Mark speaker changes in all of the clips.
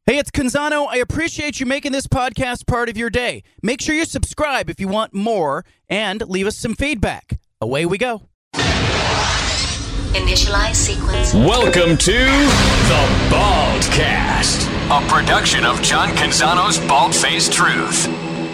Speaker 1: Hey, it's Canzano. I appreciate you making this podcast part of your day. Make sure you subscribe if you want more and leave us some feedback. Away we go.
Speaker 2: Initialize sequence.
Speaker 3: Welcome to The Baldcast, a production of John Canzano's Bald-Faced Truth.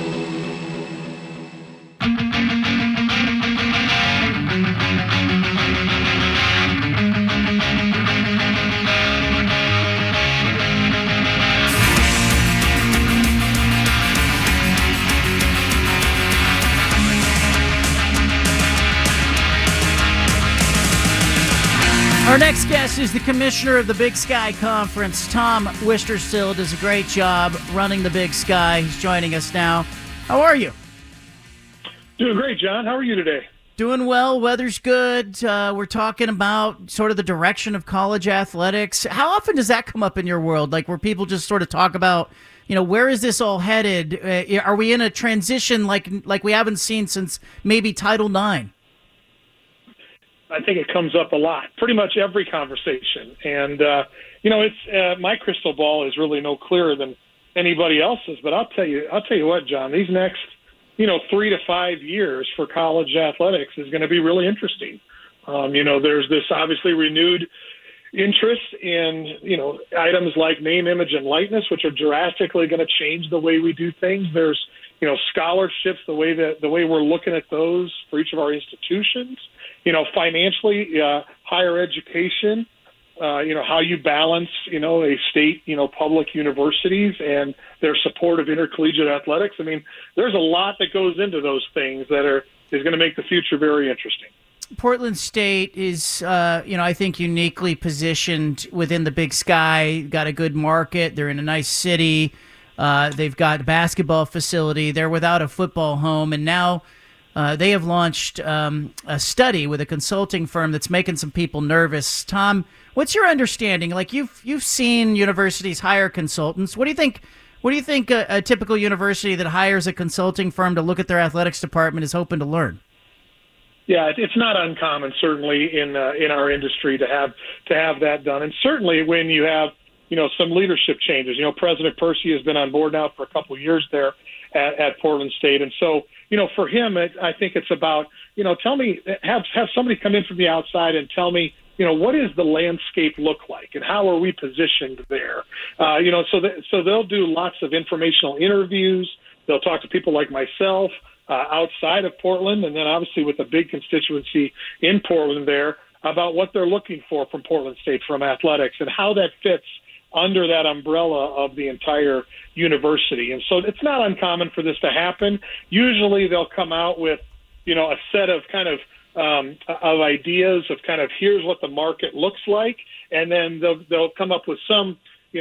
Speaker 4: Our next guest is the commissioner of the Big Sky Conference. Tom Wistrcill does a great job running the Big Sky. He's joining us now. How are you?
Speaker 5: Doing great, John. How are you today?
Speaker 4: Doing well. Weather's good. We're talking about sort of the direction of college athletics. How often does that come up in your world? Like where people just sort of talk about, where is this all headed? Are we in a transition like we haven't seen since maybe Title IX?
Speaker 5: I think it comes up a lot, pretty much every conversation. And, it's my crystal ball is really no clearer than anybody else's. But I'll tell you what, John, these next, 3 to 5 years for college athletics is going to be really interesting. There's this obviously renewed interest in, items like name, image, and likeness, which are drastically going to change the way we do things. There's, scholarships, the way we're looking at those for each of our institutions. Financially, higher education, how you balance, a state, public universities and their support of intercollegiate athletics. I mean, there's a lot that goes into those things that is going to make the future very interesting.
Speaker 4: Portland State is, I think uniquely positioned within the Big Sky, got a good market. They're in a nice city. They've got a basketball facility. They're without a football home. And now they have launched a study with a consulting firm that's making some people nervous. Tom, what's your understanding? Like you've seen universities hire consultants. What do you think? What do you think a typical university that hires a consulting firm to look at their athletics department is hoping to learn?
Speaker 5: Yeah, it's not uncommon, certainly in our industry, to have that done, and certainly when you have some leadership changes. President Percy has been on board now for a couple of years there at Portland State, and so for him, I think it's about tell me, have somebody come in from the outside and tell me what does the landscape look like and how are we positioned there. So they'll do lots of informational interviews. They'll talk to people like myself outside of Portland, and then obviously with a big constituency in Portland there about what they're looking for from Portland State from athletics and how that fits under that umbrella of the entire university. And so it's not uncommon for this to happen. Usually they'll come out with, a set of kind of ideas of kind of here's what the market looks like, and then they'll come up with some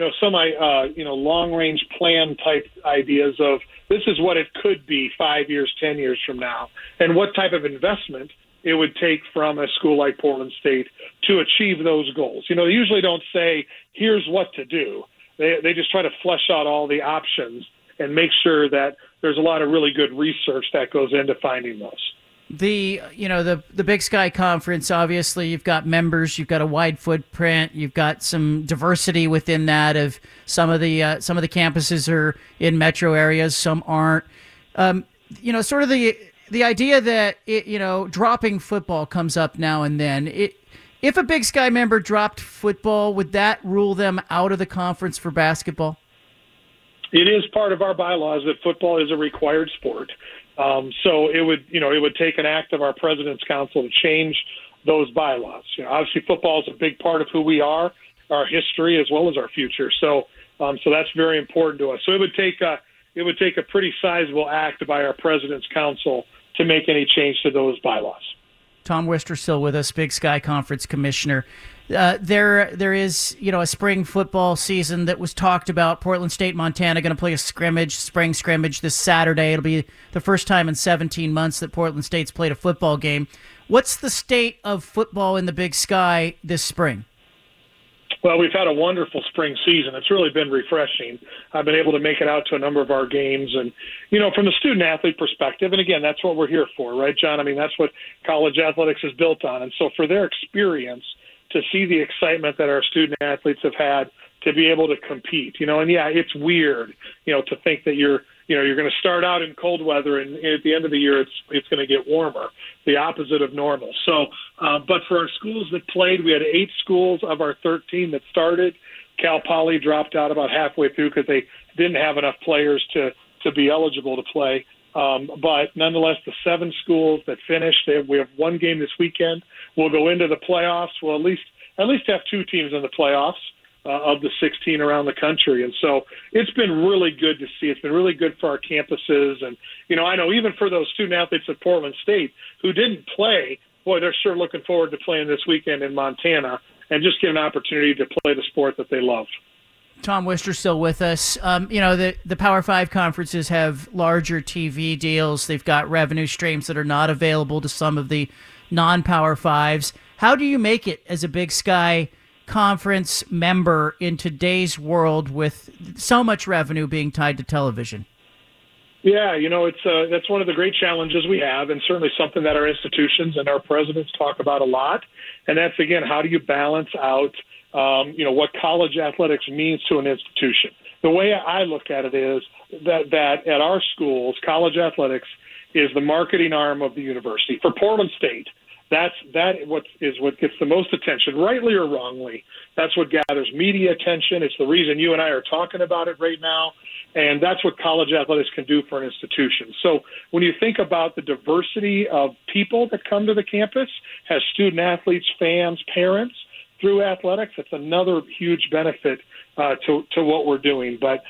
Speaker 5: long range plan type ideas of this is what it could be 5 years, 10 years from now, and what type of investment it would take from a school like Portland State to achieve those goals. They usually don't say, here's what to do. They just try to flesh out all the options and make sure that there's a lot of really good research that goes into finding those.
Speaker 4: The Big Sky Conference, obviously you've got members, you've got a wide footprint, you've got some diversity within that of some of the campuses are in metro areas, some aren't. Sort of the idea that dropping football comes up now and then. If a Big Sky member dropped football, would that rule them out of the conference for basketball?
Speaker 5: It is part of our bylaws that football is a required sport. So it would take an act of our President's Council to change those bylaws. Obviously football is a big part of who we are, our history, as well as our future. So that's very important to us. So it would take a pretty sizable act by our President's Council to make any change to those bylaws.
Speaker 4: Tom Wistrcill with us, Big Sky Conference Commissioner. There is, a spring football season that was talked about. Portland State, Montana, going to play a spring scrimmage this Saturday. It'll be the first time in 17 months that Portland State's played a football game. What's the state of football in the Big Sky this spring?
Speaker 5: Well, we've had a wonderful spring season. It's really been refreshing. I've been able to make it out to a number of our games. And, from the student-athlete perspective, and again, that's what we're here for, right, John? I mean, that's what college athletics is built on. And so for their experience, to see the excitement that our student-athletes have had to be able to compete. And yeah, it's weird, to think that you're going to start out in cold weather and at the end of the year it's going to get warmer, the opposite of normal. So, but for our schools that played, we had 8 schools of our 13 that started. Cal Poly dropped out about halfway through because they didn't have enough players to be eligible to play. But nonetheless, the 7 schools that finished, we have one game this weekend. We'll go into the playoffs. We'll at least have 2 teams in the playoffs of the 16 around the country. And so it's been really good to see. It's been really good for our campuses. And, I know even for those student athletes at Portland State who didn't play, boy, they're sure looking forward to playing this weekend in Montana and just get an opportunity to play the sport that they love.
Speaker 4: Tom Wister still with us. The Power 5 conferences have larger TV deals. They've got revenue streams that are not available to some of the non-Power 5s. How do you make it as a Big Sky Conference member in today's world with so much revenue being tied to television?
Speaker 5: Yeah, that's one of the great challenges we have, and certainly something that our institutions and our presidents talk about a lot. And that's, again, how do you balance out what college athletics means to an institution? The way I look at it is that at our schools, college athletics is the marketing arm of the university. For Portland State, that is what gets the most attention, rightly or wrongly. That's what gathers media attention. It's the reason you and I are talking about it right now, and that's what college athletics can do for an institution. So when you think about the diversity of people that come to the campus, has student athletes, fans, parents, through athletics, it's another huge benefit to what we're doing. But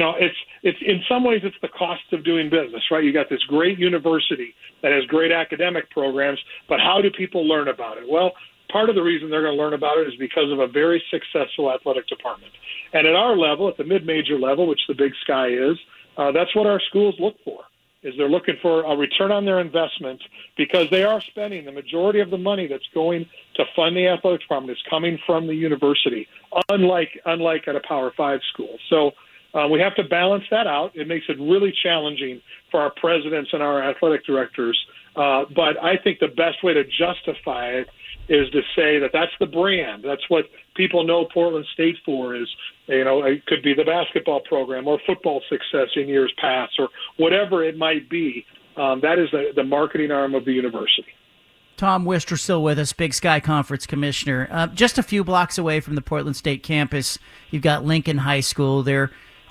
Speaker 5: it's in some ways it's the cost of doing business, right? You got this great university that has great academic programs, but how do people learn about it? Well, part of the reason they're going to learn about it is because of a very successful athletic department. And at our level, at the mid-major level, which the Big Sky is, that's what our schools look for. Is they're looking for a return on their investment because they are spending the majority of the money that's going to fund the athletic department is coming from the university, unlike at a Power 5 school. So we have to balance that out. It makes it really challenging for our presidents and our athletic directors. But I think the best way to justify it is to say that that's the brand. That's what people know Portland State for is, it could be the basketball program or football success in years past or whatever it might be. That is the marketing arm of the university.
Speaker 4: Tom Wister still with us, Big Sky Conference Commissioner. Just a few blocks away from the Portland State campus, you've got Lincoln High School. They're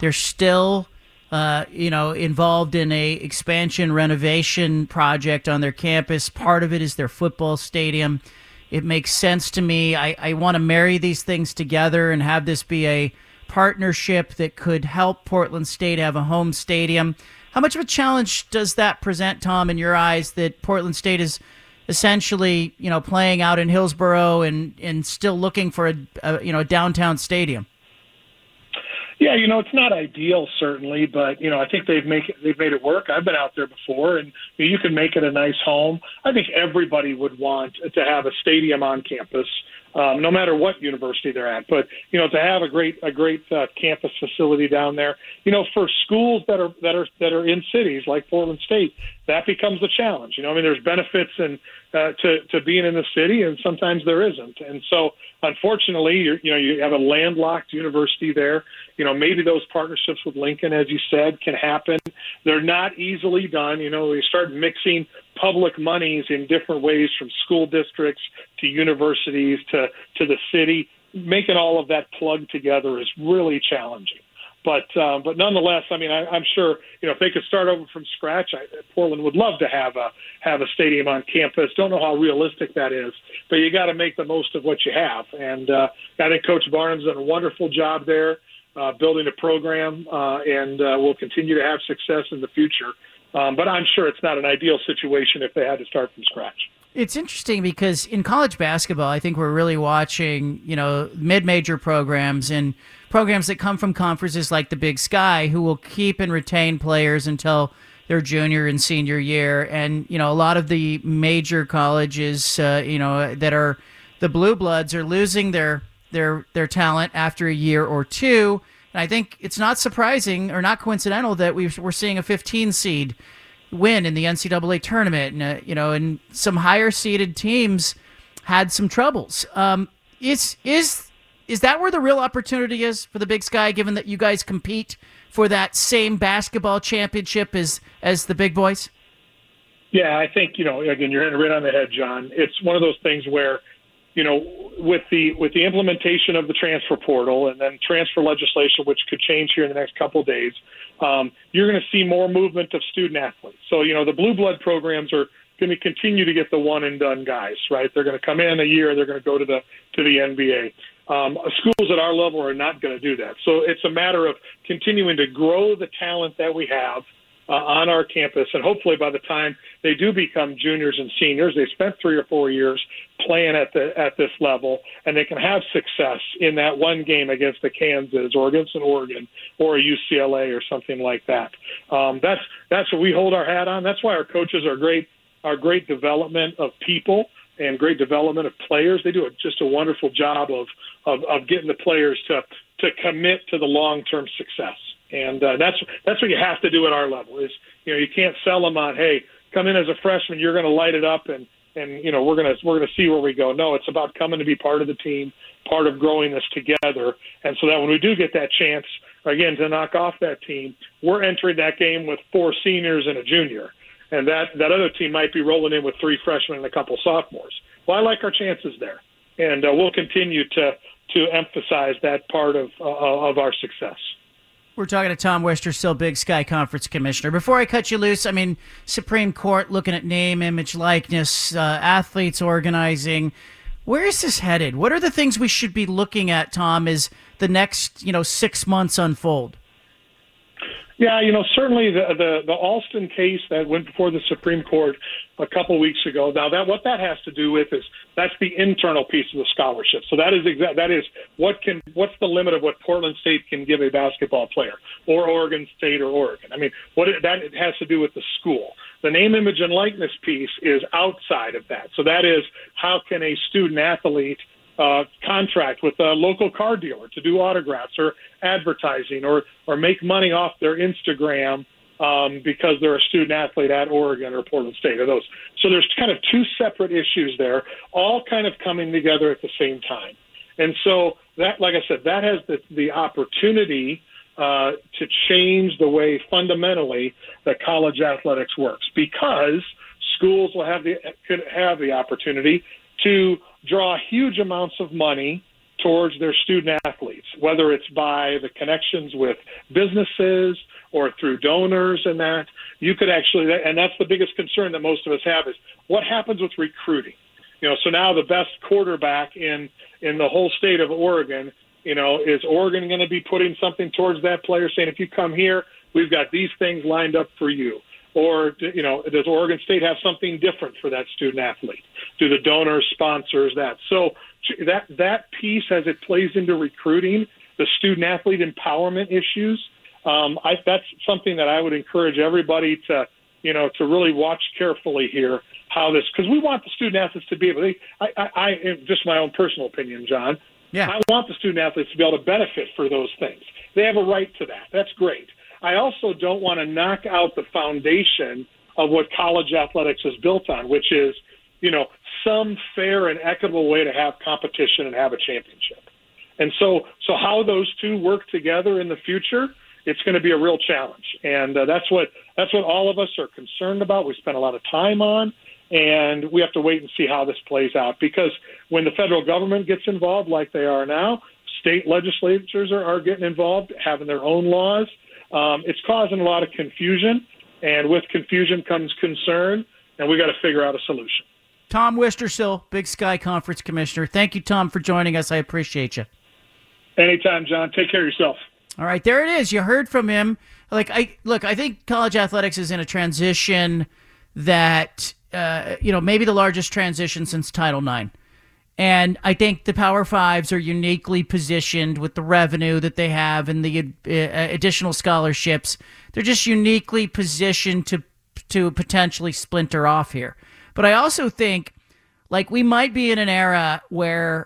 Speaker 4: still involved in a expansion renovation project on their campus. Part of it is their football stadium. It makes sense to me. I want to marry these things together and have this be a partnership that could help Portland State have a home stadium. How much of a challenge does that present, Tom, in your eyes, that Portland State is essentially, playing out in Hillsborough and still looking for a downtown stadium?
Speaker 5: Yeah, it's not ideal, certainly, but, I think they've made it work. I've been out there before, and you can make it a nice home. I think everybody would want to have a stadium on campus, no matter what university they're at. But, to have a great campus facility down there, for schools that are in cities like Portland State, that becomes a challenge. There's benefits to being in the city, and sometimes there isn't. And so, unfortunately, you have a landlocked university there. Maybe those partnerships with Lincoln, as you said, can happen. They're not easily done. We start mixing public monies in different ways from school districts to universities to the city. Making all of that plug together is really challenging. But nonetheless, I'm sure if they could start over from scratch, Portland would love to have a stadium on campus. Don't know how realistic that is, but you got to make the most of what you have. And I think Coach Barnum's done a wonderful job there, building a program, and will continue to have success in the future. But I'm sure it's not an ideal situation if they had to start from scratch.
Speaker 4: It's interesting because in college basketball, I think we're really watching, mid-major programs and programs that come from conferences like the Big Sky who will keep and retain players until their junior and senior year. And, a lot of the major colleges, that are the blue bloods are losing their talent after a year or two. And I think it's not surprising or not coincidental that we're seeing a 15 seed win in the NCAA tournament, and and some higher seeded teams had some troubles. Is Is that where the real opportunity is for the Big Sky, given that you guys compete for that same basketball championship as the big boys?
Speaker 5: Yeah, I think, again, you're hitting it right on the head, John. It's one of those things where, with the implementation of the transfer portal and then transfer legislation, which could change here in the next couple of days, you're going to see more movement of student athletes. So, the blue blood programs are going to continue to get the one and done guys, right? They're going to come in a year, they're going to go to the NBA. Schools at our level are not going to do that. So it's a matter of continuing to grow the talent that we have on our campus, and hopefully by the time they do become juniors and seniors, they spent 3 or 4 years playing at this level, and they can have success in that one game against a Kansas or against an Oregon or a UCLA or something like that. That's what we hold our hat on. That's why our coaches are great. Our great development of people and great development of players. They do just a wonderful job of getting the players to commit to the long-term success. And that's what you have to do at our level is, you can't sell them on, hey, come in as a freshman, you're going to light it up and we're going to see where we go. No, it's about coming to be part of the team, part of growing this together. And so that when we do get that chance, again, to knock off that team, we're entering that game with 4 seniors and a junior. And that other team might be rolling in with 3 freshmen and a couple sophomores. Well, I like our chances there. And we'll continue to emphasize that part of our success.
Speaker 4: We're talking to Tom Wistrcill, Big Sky Conference Commissioner. Before I cut you loose, Supreme Court looking at name, image, likeness, athletes organizing. Where is this headed? What are the things we should be looking at, Tom, as the next 6 months unfold?
Speaker 5: Yeah, certainly the Alston case that went before the Supreme Court a couple weeks ago. Now, what that has to do with is that's the internal piece of the scholarship. So that is what's the limit of what Portland State can give a basketball player, or Oregon State or Oregon. It has to do with the school. The name, image, and likeness piece is outside of that. So that is, how can a student athlete contract with a local car dealer to do autographs or advertising or make money off their Instagram because they're a student athlete at Oregon or Portland State or those. So there's kind of 2 separate issues there, all kind of coming together at the same time. And so that, like I said, that has the opportunity to change the way fundamentally that college athletics works, because schools could have the opportunity to draw huge amounts of money towards their student athletes, whether it's by the connections with businesses or through donors and that. You could actually, and that's the biggest concern that most of us have, is what happens with recruiting. So now the best quarterback in the whole state of Oregon, is Oregon going to be putting something towards that player, saying, if you come here, we've got these things lined up for you? Or, does Oregon State have something different for that student athlete? Do the donors, sponsors that? So that piece, as it plays into recruiting, the student athlete empowerment issues, that's something that I would encourage everybody to really watch carefully here, how this, because we want the student athletes to be able to, I just my own personal opinion, John.
Speaker 4: Yeah.
Speaker 5: I want the student athletes to be able to benefit for those things. They have a right to that. That's great. I also don't want to knock out the foundation of what college athletics is built on, which is, some fair and equitable way to have competition and have a championship. And so how those 2 work together in the future, it's going to be a real challenge. And that's what all of us are concerned about. We spend a lot of time on, and we have to wait and see how this plays out. Because when the federal government gets involved, like they are now, state legislatures are getting involved, having their own laws. It's causing a lot of confusion, and with confusion comes concern, and we got to figure out a solution.
Speaker 4: Tom Wistrcill, Big Sky Conference Commissioner. Thank you, Tom, for joining us. I appreciate you.
Speaker 5: Anytime, John. Take care of yourself.
Speaker 4: All right, there it is. You heard from him. I think college athletics is in a transition that, maybe the largest transition since Title IX. And I think the Power Fives are uniquely positioned with the revenue that they have and the additional scholarships. They're just uniquely positioned to potentially splinter off here. But I also think, we might be in an era where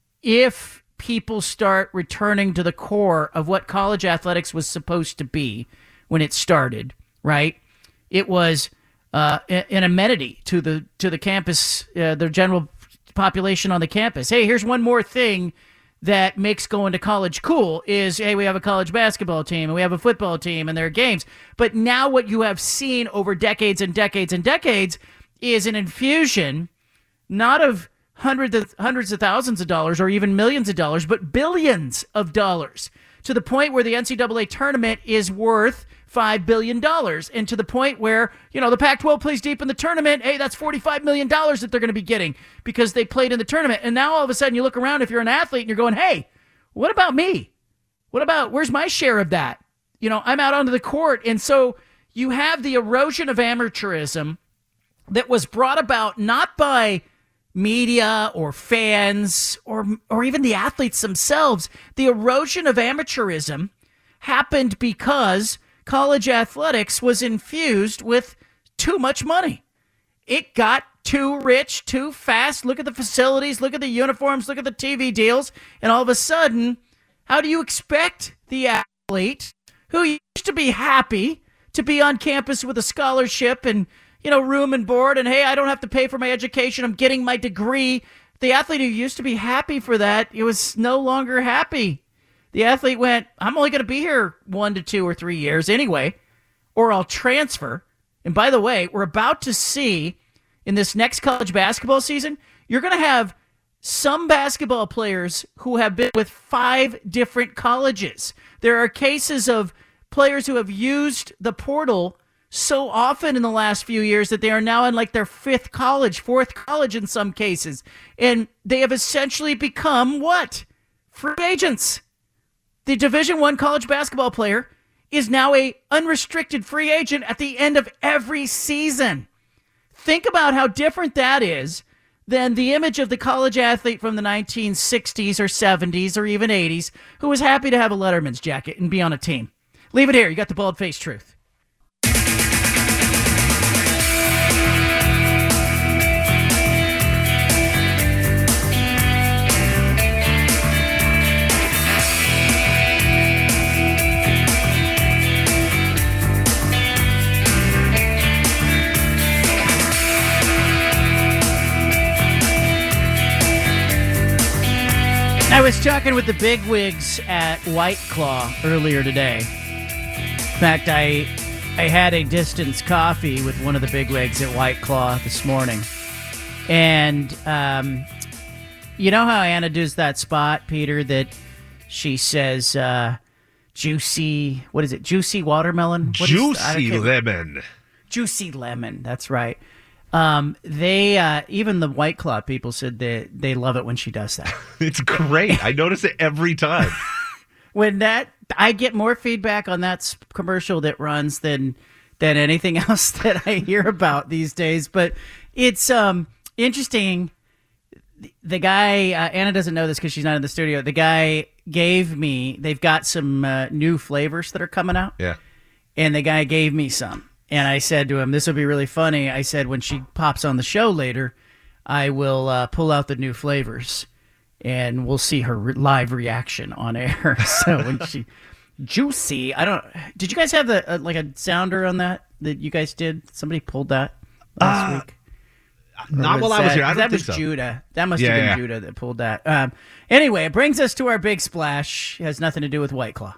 Speaker 4: if people start returning to the core of what college athletics was supposed to be when it started, right? It was an amenity to the campus, the general population on the campus. Hey, here's one more thing that makes going to college cool is, hey, we have a college basketball team and we have a football team and there are games. But now what you have seen over decades and decades and decades is an infusion, not of hundreds of thousands of dollars or even millions of dollars, but billions of dollars, to the point where the NCAA tournament is worth $5 billion, and to the point where, the Pac-12 plays deep in the tournament. Hey, that's $45 million that they're going to be getting because they played in the tournament. And now all of a sudden you look around, if you're an athlete, and you're going, hey, what about me? Where's my share of that? I'm out onto the court. And so you have the erosion of amateurism that was brought about not by media or fans or even the athletes themselves. The erosion of amateurism happened because college athletics was infused with too much money. It got too rich, too fast. Look at the facilities, look at the uniforms, look at the TV deals, and all of a sudden, how do you expect the athlete who used to be happy to be on campus with a scholarship and, room and board, and hey, I don't have to pay for my education, I'm getting my degree. The athlete who used to be happy for that, it was no longer happy. The athlete went, I'm only going to be here 1 to 2 or 3 years anyway, or I'll transfer. And by the way, we're about to see in this next college basketball season, you're going to have some basketball players who have been with 5 different colleges. There are cases of players who have used the portal so often in the last few years that they are now in like their 5th college, 4th college in some cases. And they have essentially become what? Free agents. The Division I college basketball player is now a unrestricted free agent at the end of every season. Think about how different that is than the image of the college athlete from the 1960s or 70s or even 80s who was happy to have a Letterman's jacket and be on a team. Leave it here. You got the bald-faced truth. I was talking with the bigwigs at White Claw earlier today. In fact, I had a distance coffee with one of the bigwigs at White Claw this morning. And you know how Anna does that spot, Peter, that she says juicy, what is it, juicy watermelon?
Speaker 2: Juicy lemon.
Speaker 4: Juicy lemon, that's right. They even the White Claw people said they love it when she does that.
Speaker 2: It's great. I notice it every time.
Speaker 4: I get more feedback on that commercial that runs than anything else that I hear about these days. But it's interesting. The guy, Anna doesn't know this because she's not in the studio. The guy they've got some new flavors that are coming out.
Speaker 2: Yeah.
Speaker 4: And the guy gave me some. And I said to him, this will be really funny. I said, when she pops on the show later, I will pull out the new flavors and we'll see her live reaction on air. So when she, juicy, did you guys have like a sounder on that you guys did? Somebody pulled that last week?
Speaker 2: Not while I was here.
Speaker 4: That was Judah. That must have been Judah that pulled that. Anyway, it brings us to our big splash. It has nothing to do with White Claw.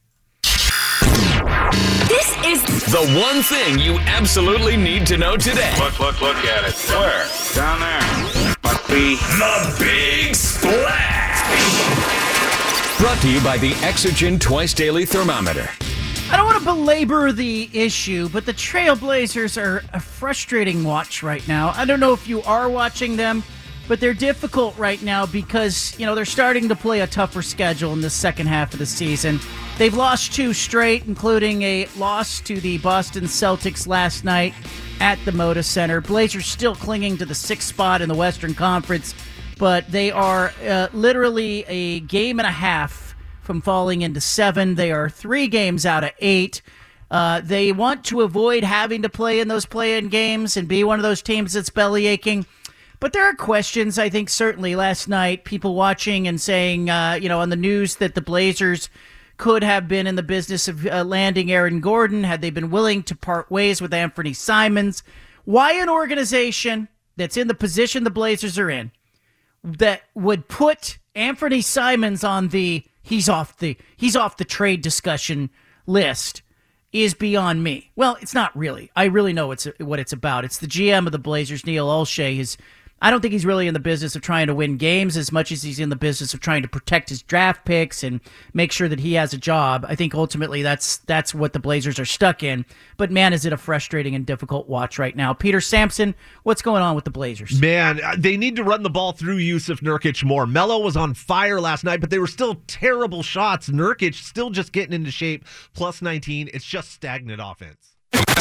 Speaker 3: This is the one thing you absolutely need to know today.
Speaker 6: Look at it. Where? Down there. Must be
Speaker 3: the Big Splash. Brought to you by the Exergen Twice Daily Thermometer.
Speaker 4: I don't want to belabor the issue, but the Trailblazers are a frustrating watch right now. I don't know if you are watching them, but they're difficult right now because, they're starting to play a tougher schedule in the second half of the season. They've lost 2 straight, including a loss to the Boston Celtics last night at the Moda Center. Blazers still clinging to the 6th spot in the Western Conference, but they are literally a game and a half from falling into 7. They are 3 games out of 8. They want to avoid having to play in those play-in games and be one of those teams that's belly aching. But there are questions, I think, certainly last night, people watching and saying, on the news that the Blazers could have been in the business of landing Aaron Gordon had they been willing to part ways with Anthony Simons. Why an organization that's in the position the Blazers are in that would put Anthony Simons on the he's off the trade discussion list is beyond me. Well, it's not really. I really know what it's about. It's the GM of the Blazers, Neil Olshey. I don't think he's really in the business of trying to win games as much as he's in the business of trying to protect his draft picks and make sure that he has a job. I think ultimately that's what the Blazers are stuck in. But man, is it a frustrating and difficult watch right now. Peter Sampson, what's going on with the Blazers?
Speaker 2: Man, they need to run the ball through Yusuf Nurkic more. Melo was on fire last night, but they were still terrible shots. Nurkic still just getting into shape. Plus 19. It's just stagnant offense.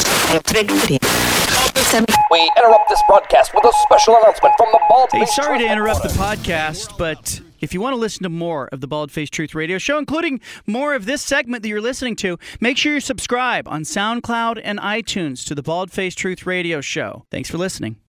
Speaker 7: We interrupt this broadcast with a special announcement from the Bald Face.
Speaker 1: Hey, sorry to interrupt the podcast, but if you want to listen to more of the Bald Face Truth Radio Show, including more of this segment that you're listening to, make sure you subscribe on SoundCloud and iTunes to the Bald Face Truth Radio Show. Thanks for listening.